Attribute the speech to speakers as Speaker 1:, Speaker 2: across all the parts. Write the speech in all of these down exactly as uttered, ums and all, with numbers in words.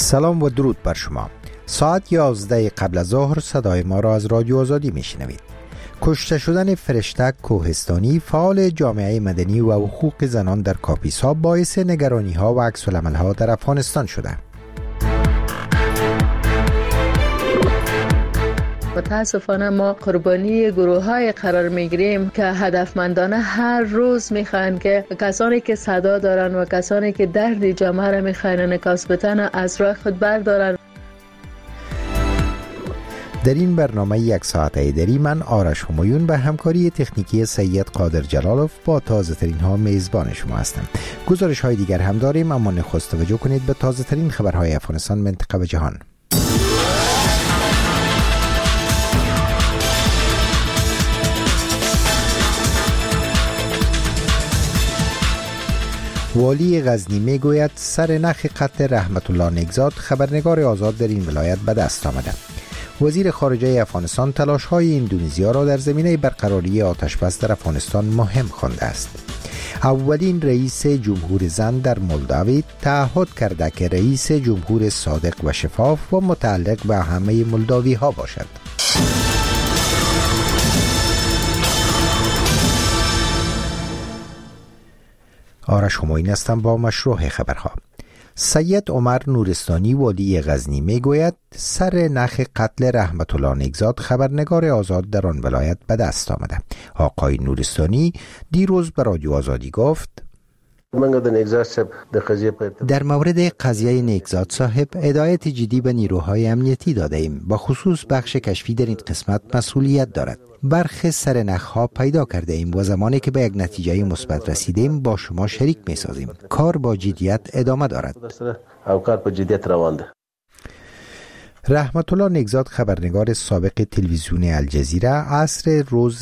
Speaker 1: سلام و درود بر شما. ساعت یازده قبل از ظهر صدای ما را از رادیو آزادی میشنوید. کشته شدن فرشته کوهستانی، فعال جامعه مدنی و حقوق زنان در کاپیسا، باعث نگرانی ها و عکس العمل ها در افغانستان شده.
Speaker 2: متاسفانه ما قربانی گروه های قرار میگیریم که هدفمندانه هر روز میخواین که کسانی که صدا دارن و کسانی که درد جامعه را میخواین انعکاس بدن از راه خود بردارن.
Speaker 1: در این برنامه یک ساعت ایدری من آرش همایون به همکاری تکنیکی سید قادر جلالوف با تازه ترین ها میزبان شما هستم. گزارش های دیگر هم داریم، اما نخست توجه کنید به تازه ترین خبرهای افغانستان، منطقه و جهان. والی غزنی می گوید سر نخ قتل رحمت الله نیکزاد، خبرنگار آزاد در این ولایت به دست آمده. وزیر خارجه افغانستان تلاش های اندونزیا را در زمینه برقراری آتشبس در افغانستان مهم خوانده است. اولین رئیس جمهور زن در مولداوی تعهد کرده که رئیس جمهور صادق و شفاف و متعلق به همه مولداوی ها باشد. آرش همایون هستم با مشروع خبرها. سید عمر نورستانی والی غزنی می گوید سر نخ قتل رحمت الله نیکزاد، خبرنگار آزاد در آن ولایت به دست آمده. آقای نورستانی دیروز به رادیو آزادی گفت در مورد قضیه نیکزاد صاحب هدایت جدی به نیروهای امنیتی داده ایم. با خصوص بخش کشفی در این قسمت مسئولیت دارد. برخی سر نخها پیدا کرده ایم و زمانی که به یک نتیجه مثبت رسیدیم با شما شریک می سازیم. کار با جدیت ادامه دارد. رحمت الله نیکزاد، خبرنگار سابق تلویزیون الجزیره، عصر روز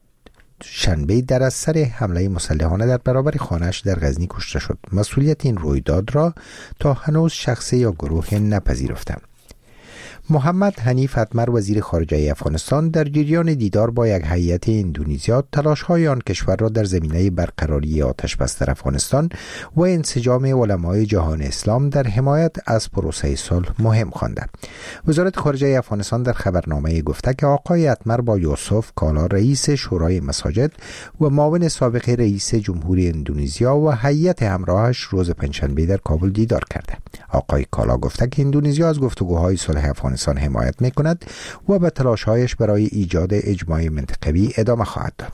Speaker 1: شنبه در اثر حمله مسلحانه در برابر خانه‌اش در غزنی کشته شد. مسئولیت این رویداد را تا هنوز شخصی یا گروه نپذیرفتند. محمد حنیف اتمر، وزیر خارجه افغانستان، در جریان دیدار با یک هیئت اندونزیا تلاش‌های آن کشور را در زمینه برقراری آتشبس در افغانستان و انسجام علمای جهان اسلام در حمایت از پروسه صلح مهم خوانده. وزارت خارجه افغانستان در خبرنامه گفته که آقای اتمر با یوسف کالا، رئیس شورای مساجد و معاون سابق رئیس جمهوری اندونزیا و هیئت همراهش روز پنجشنبه در کابل دیدار کرده. آقای کالا گفته که اندونزیا از گفتگوهای صلح افغانستان حمایت میکند و به تلاش‌هایش برای ایجاد اجماع منطقوی ادامه خواهد داد.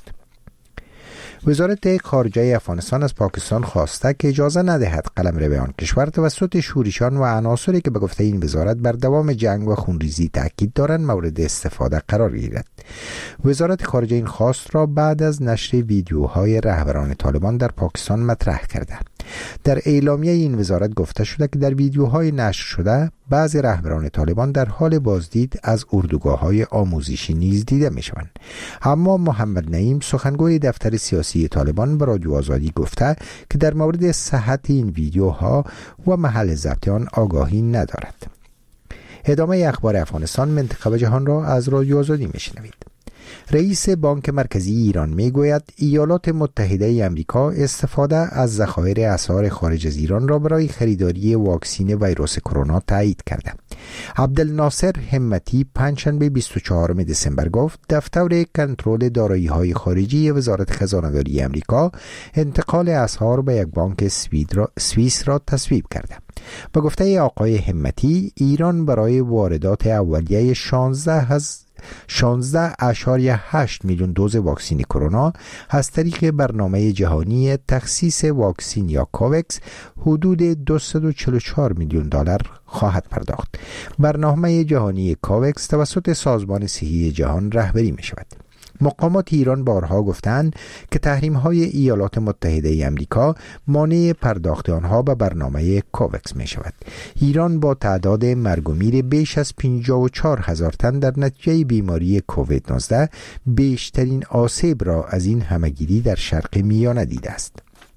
Speaker 1: وزارت خارجه افغانستان از پاکستان خواسته که اجازه ندهد قلمرو آن کشور توسط شورشیان و عناصری که به گفته این وزارت بر دوام جنگ و خونریزی تاکید دارند مورد استفاده قرار گیرد. وزارت خارجه این خواست را بعد از نشر ویدیوهای رهبران طالبان در پاکستان مطرح کرده. در اعلامیه این وزارت گفته شده که در ویدیوهای نشر شده بعضی رهبران طالبان در حال بازدید از اردوگاه‌های آموزشی نیز دیده می‌شوند. اما محمد نعیم، سخنگوی دفتر سیاسی طالبان، به رادیو آزادی گفته که در مورد صحت این ویدیوها و محل ضبط آن آگاهی ندارد. ادامه اخبار افغانستان، منطقه و جهان را از رادیو آزادی می‌شنوید. رئیس بانک مرکزی ایران میگوید ایالات متحده آمریکا استفاده از ذخایر اسعار خارج از ایران را برای خریداری واکسن ویروس کرونا تایید کرده. عبدالناصر همتی پنجشنبه بیست و چهارم دسامبر گفت دفتر کنترل دارایی‌های خارجی وزارت خزانه‌داری آمریکا انتقال اسعار به یک بانک سوئیس را تصویب کرده. به گفته آقای همتی، ایران برای واردات اولیه شانزده از شانزده اشاریه هشت میلیون دوز واکسن کرونا از طریق برنامه جهانی تخصیص واکسن یا کووکس حدود دویست و چهل و چهار میلیون دلار خواهد پرداخت. برنامه جهانی کووکس توسط سازمان صحی جهان رهبری می شود. مقامات ایران بارها گفتند که تحریم‌های ایالات متحده آمریکا مانع پرداخت آنها به برنامه کووکس می شود. ایران با تعداد مرگ و میر بیش از پنجاه و چهار هزار تن در نتیجه بیماری کووید نوزده بیشترین آسیب را از این همهگیری در شرق میانه دیده است.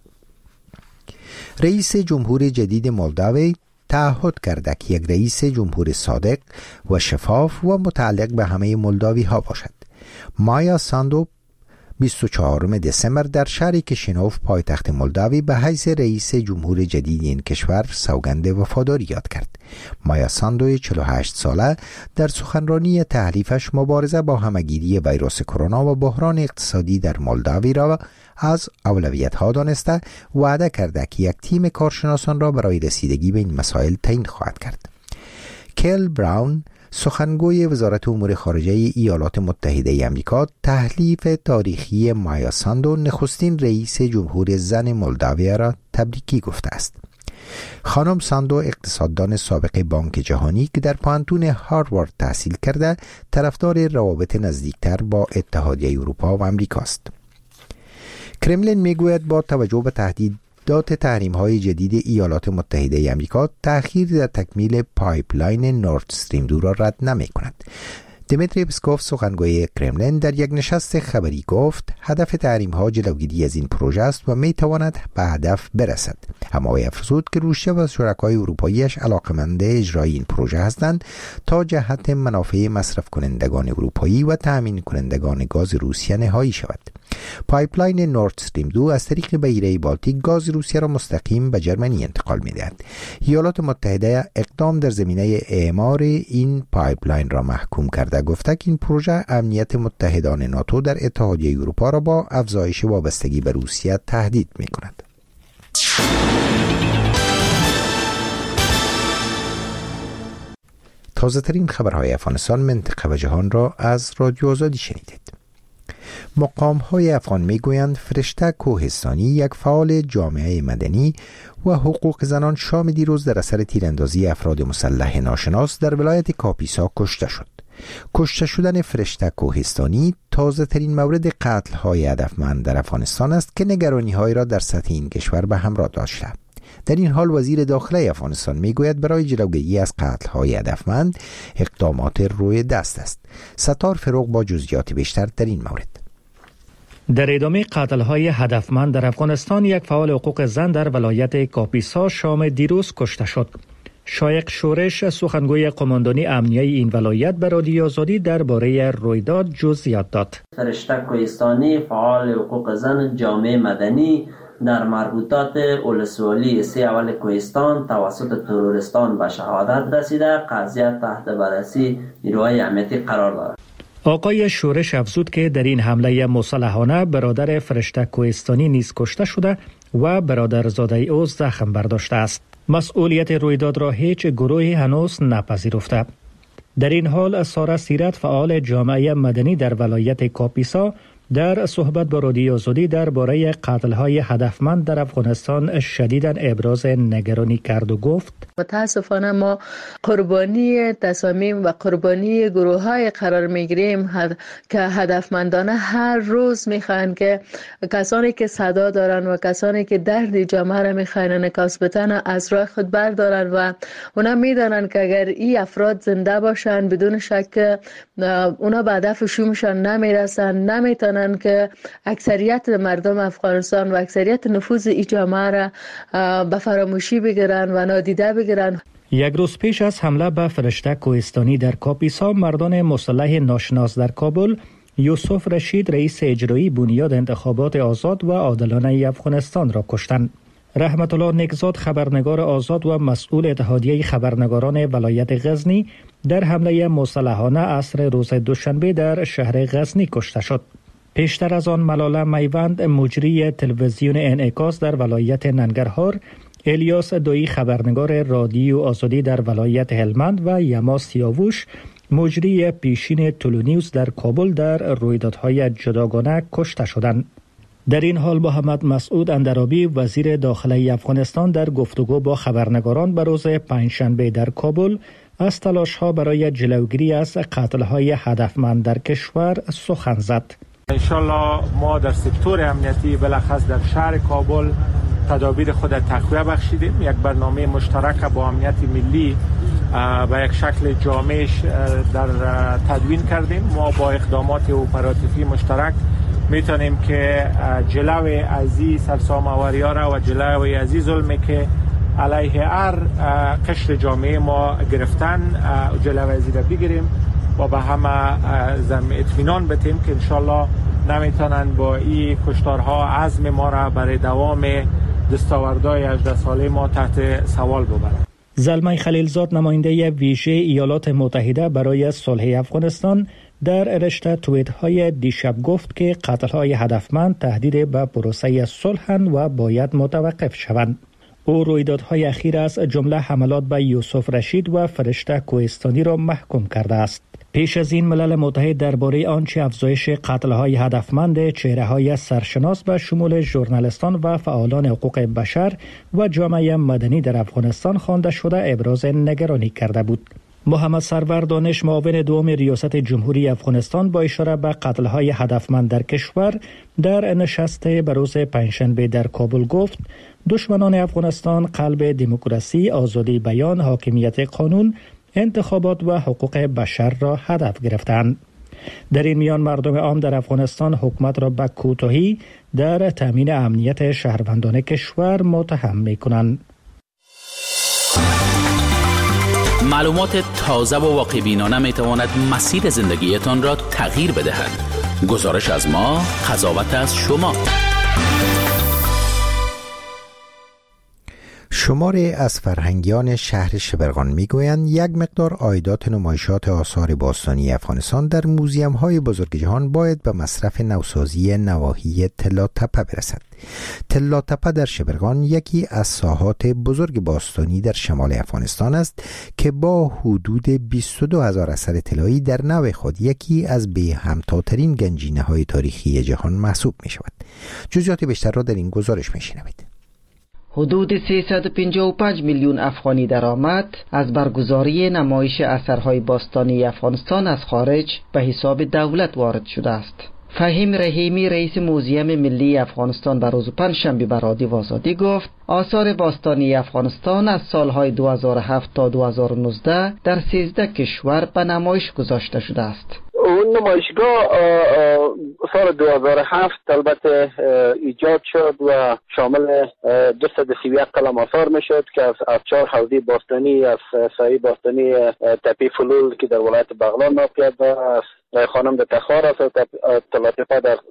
Speaker 1: رئیس جمهور جدید مولداوی تعهد کرده که یک رئیس جمهور صادق و شفاف و متعلق به همه مولداوی ها باشد. مایا ساندو بیست و چهارم دسامبر در شهر کشینوف پایتخت مولداوی به حیث رئیس جمهور جدید این کشور سوگند وفاداری یاد کرد. مایا ساندو چهل و هشت ساله در سخنرانی تحریفش مبارزه با همهگیری ویروس کرونا و بحران اقتصادی در مولداوی را از اولویت ها دانسته و وعده کرده که یک تیم کارشناسان را برای رسیدگی به این مسائل تعیین خواهد کرد. کیل براون سخنگوی وزارت امور خارجه ایالات متحده آمریکا تحلیف تاریخی مایا ساندو نخستین رئیس جمهور زن مولداوی را تبریکی گفته است. خانم ساندو اقتصاددان سابق بانک جهانی که در پانتون هاروارد تحصیل کرده طرفدار روابط نزدیکتر با اتحادیه اروپا و آمریکا است. کرملین میگوید با توجه به تهدیدات تحریم‌های جدید ایالات متحده آمریکا تأخیر در تکمیل پایپلاین نورد استریم دو را رد نمی‌کند. دمیتری پسکوف سخنگوی کرملین در یک نشست خبری گفت هدف تحریم‌ها جلوگیری از این پروژه است و می‌تواند به هدف برسد. اما افزود که روسیه و شرکای اروپاییش علاقمند اجرای این پروژه هستند تا جهت منافع مصرف کنندگان اروپایی و تأمین کنندگان گاز روسیه نهایی شود. پایپلاین نورد استریم دو از طریق بحیره بالتیک گاز روسیه را مستقیم به جرمنی انتقال می‌دهد. ایالات متحده اقدام در زمینه اعمار این پایپلاین را محکوم کرده گفته که این پروژه امنیت متحدان ناتو در اتحادیه اروپا را با افزایش وابستگی به روسیه تهدید می‌کند. تازه ترین خبرهای افغانستان، منطقه و جهان را از رادیو آزادی شنیدید. مقام های افغان می گویند فرشته کوهستانی یک فعال جامعه مدنی و حقوق زنان شام دیروز در اثر تیراندازی افراد مسلح ناشناس در ولایت کاپیسا کشته شد. کشته شدن فرشته کوهستانی تازه ترین مورد قتل های هدفمند در افغانستان است که نگرانی های را در سطح این کشور به همراه داشته. در این حال وزیر داخله افغانستان میگوید برای جلوگیری از قتل های هدفمند اقدامات روی دست است. ستار فروغ با جزئیات بیشتر در این مورد.
Speaker 3: در ادامه قتل‌های هدفمند در افغانستان یک فعال حقوق زن در ولایت کاپیسا شام دیروز کشته شد. شایق شورش سخنگوی قماندانی امنیه این ولایت به رادیو آزادی درباره رویداد جزئیات داد.
Speaker 4: فرشته کوهستانی فعال حقوق زن جامعه مدنی در مربوطات ولسوالی سی اول کوهستان توسط ترورستان به شهادت رسیده، قضیه تحت بررسی نیروهای امنیتی قرار دارد.
Speaker 3: آقای شورش افزود که در این حمله مسلحانه برادر فرشته کوهستانی نیز کشته شده و برادرزاده او زخم برداشته است. مسئولیت رویداد را هیچ گروهی هنوز نپذیرفته. در این حال سارا سیرت فعال جامعه مدنی در ولایت کاپیسا در صحبت با رادیو آزادی درباره قتل‌های هدفمند در افغانستان شدیداً ابراز نگرانی کرد و گفت:
Speaker 2: متاسفانه ما قربانی تصامیم و قربانی گروه‌های قرار می‌گیریم هد... که هدفمندانه هر روز می‌خواهند که کسانی که صدا دارن و کسانی که درد جامعه را می‌خواهند انعکاس بدن از راه خود بردارن و اونا می‌دانن که اگر این افراد زنده باشن بدون شک اونا به هدفشون نمی‌رسن، نمی‌تونن که اکثریت مردم افغانستان و اکثریت نفوذ این جامعه را به فراموشی بگیرن و نادیده بگیرن.
Speaker 3: یک روز پیش از حمله به فرشته کوهستانی در کاپیسا، مردان مسلح ناشناس در کابل یوسف رشید رئیس اجرایی بنیاد انتخابات آزاد و عادلانه افغانستان را کشتند. رحمت الله نگزاد خبرنگار آزاد و مسئول اتحادیه خبرنگاران ولایت غزنی در حمله مسلحانه عصر روز دوشنبه در شهر غزنی کشته شد. پیشتر از آن ملاله میوند مجری تلویزیون انعکاس در ولایت ننگرهار، الیاس دویی خبرنگار رادیو آزادی در ولایت هلمند و یما سیاووش مجری پیشین تلونیوز در کابل در رویدادهای جداگانه کشته شدند. در این حال محمد مسعود اندرابی وزیر داخله افغانستان در گفتگو با خبرنگاران به روز پنجشنبه در کابل از تلاش‌ها برای جلوگیری از قتل‌های هدفمند در کشور سخن زد.
Speaker 5: انشالله ما در سکتور امنیتی بلخص در شهر کابل تدابیر خود تقویه بخشیدیم. یک برنامه مشترک با امنیت ملی و یک شکل جامعش در تدوین کردیم. ما با اقدامات اپراتیوی مشترک میتونیم که جلوی ازی سرسام‌آوری‌ها را و جلوی ازی ظلمی که علیه هر قشر جامعه ما گرفتن جلوی ازی را بگیریم و به همه زم اطمینان بدیم که انشالله نمیتونن با این کشتارها عزم ما را برای دوام دستاوردهای هجده ساله ما تحت سوال ببرند.
Speaker 3: زلمه خلیلزاد نماینده ویژه ایالات متحده برای صلح افغانستان در رشته توییت های دیشب گفت که قتل های هدفمند تهدید به پروسه صلح و باید متوقف شوند. او رویدادهای اخیر از جمله حملات به یوسف رشید و فرشته کوهستانی را محکوم کرده است. پیش از این ملل متحد درباره آنچه افزایش قتل‌های هدفمند چهره‌های سرشناس به شمول ژورنالیستان و فعالان حقوق بشر و جامعه مدنی در افغانستان خوانده شده ابراز نگرانی کرده بود. محمد سرور دانش، معاون دوم ریاست جمهوری افغانستان، با اشاره به قتل‌های هدفمند در کشور در نشست به روز پنجشنبه در کابل گفت دشمنان افغانستان قلب دموکراسی، آزادی بیان، حاکمیت قانون، انتخابات و حقوق بشر را هدف گرفتند. در این میان مردم عام در افغانستان حکومت را به کوتاهی در تامین امنیت شهروندان کشور متهم می‌کنند.
Speaker 6: معلومات تازه و واقع‌بینانه می‌تواند مسیر زندگیتان را تغییر بدهد. گزارش از ما، قضاوت از شما.
Speaker 1: شماری از فرهنگیان شهر شبرغان میگویند یک مقدار عایدات نمایشات آثار باستانی افغانستان در موزیم‌های بزرگ جهان باید به مصرف نوسازی نواحی تلا تپه برسد. تلا تپه در شبرغان یکی از ساحات بزرگ باستانی در شمال افغانستان است که با حدود بیست و دو هزار اثر طلایی در نوع خود یکی از به همتاترین گنجینه‌های تاریخی جهان محسوب می‌شود. جزئیات بیشتر را در این گزارش می‌شنوید.
Speaker 7: حدود سیصد و پنجاه و پنج میلیون افغانی درآمد از برگزاری نمایش اثرهای باستانی افغانستان از خارج به حساب دولت وارد شده است. فهیم رحیمی، رئیس موزیم ملی افغانستان، به روز پنجشنبه به رادیو آزادی گفت آثار باستانی افغانستان از سالهای دو هزار و هفت تا دو هزار و نوزده در سیزده کشور به نمایش گذاشته شده است.
Speaker 8: اون نمایشگاه سال دو هزار و هفت البته ایجاد شد و شامل دویست و سی و یک قلم آثار میشد که از ابچار حوضی باستانی، از سایه باستانی تپی فلول که در ولایت بغلان واقع است، خانم در تخار است، تلا تپه در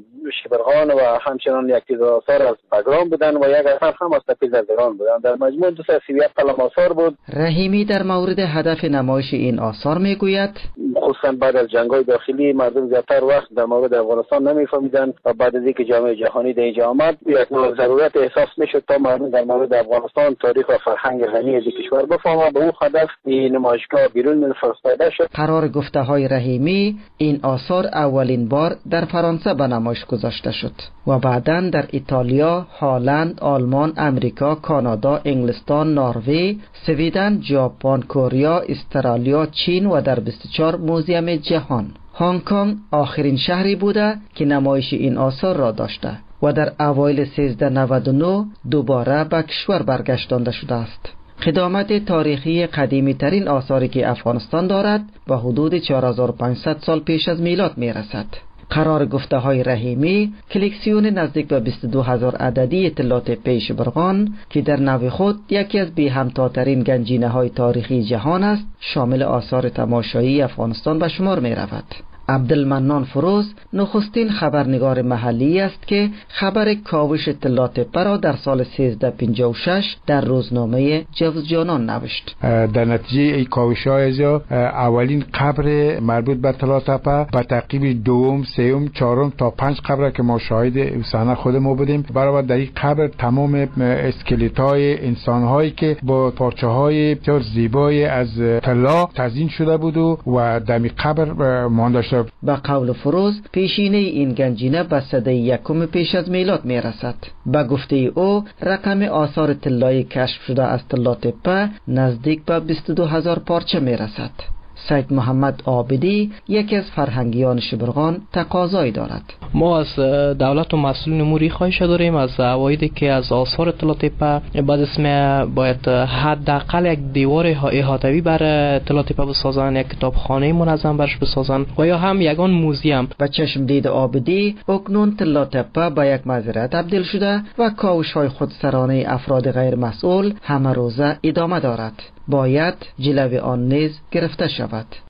Speaker 8: شبرغان و همچنان یک چیز آثار از بگرام بودن و یک اثر هم از تپی زردگان بودن. در مجموع دویست و سی و یک قلم آثار بود.
Speaker 7: رحیمی در مورد هدف نمایش این آثار میگوید
Speaker 8: خصوصا بعد از جنگ‌های داخلی مردم زیادتر وقت در مورد افغانستان نمی‌فهمیدن و بعد از اینکه جامعه جهانی در اینجا آمد یک نوع ضرورت احساس می‌شد تا مردم در مورد افغانستان تاریخ و فرهنگ غنی از کشور بفهمند. به اون هدف این نمایشگاه بیرون فرستاده شد.
Speaker 7: قرار گفته‌های رحیمی این آثار اولین بار در فرانسه به نمایش گذاشته شد و بعداً در ایتالیا، هلند، آلمان، امریکا، کانادا، انگلستان، نروژ، سویدن، ژاپن، کره، استرالیا، چین و در بیست و چهار موزیم جهان. هنگ کنگ آخرین شهری بوده که نمایش این آثار را داشته و در اوایل سیزده نود و نه دوباره به کشور برگشتانده شده است. قدامت تاریخی قدیمی ترین آثاری که افغانستان دارد به حدود چهار هزار و پانصد سال پیش از میلاد می رسد. قرار گفته های رحیمی کلکسیون نزدیک به بیست و دو هزار عددی اطلاعات پیش برغان که در نوع خود یکی از بی همتاترین گنجینه های تاریخی جهان است شامل آثار تماشایی افغانستان به شمار می رود. عبدالمنان فروز نخستین خبرنگار محلی است که خبر کاوش تلا تپه را در سال سیزده پنجاه و شش در روزنامه جوزجانان نوشت.
Speaker 9: در نتیجه ای کاوش های اولین قبر مربوط به تلا تپه به تعقیب دوم، سوم، چهارم تا پنج قبر که ما شاهد صحنه خودمون بودیم، برابر در این قبر تمام اسکلت های انسان هایی که با پارچه های بسیار زیبای از طلا تزیین شده بود و در این قبر مانده شده.
Speaker 7: با قول فروز پیشینه این گنجینه به سده یکم پیش از میلاد می رسد. با گفته او رقم آثار طلایی کشف شده از تلا تپه نزدیک به بیست و دو هزار پارچه می رسد. سید محمد عابدی یکی از فرهنگیان شبرغان تقاضایی دارد.
Speaker 10: ما از دولت و مسئولین اموری خواهش داریم از عوایدی که از آثار تلا تپه بعد اسم باید حداقل یک دیوار احاطوی بر تلا تپه بسازن، یک کتابخانه منظم برش بسازن و یا هم یگان موزیم.
Speaker 7: به چشم دید عابدی اکنون تلا تپه به یک مزرعه تبدیل شده و کاوش های خودسرانه افراد غیر مسئول همه روزه ادامه دارد. باید جلوی آن نیز گرفته شود.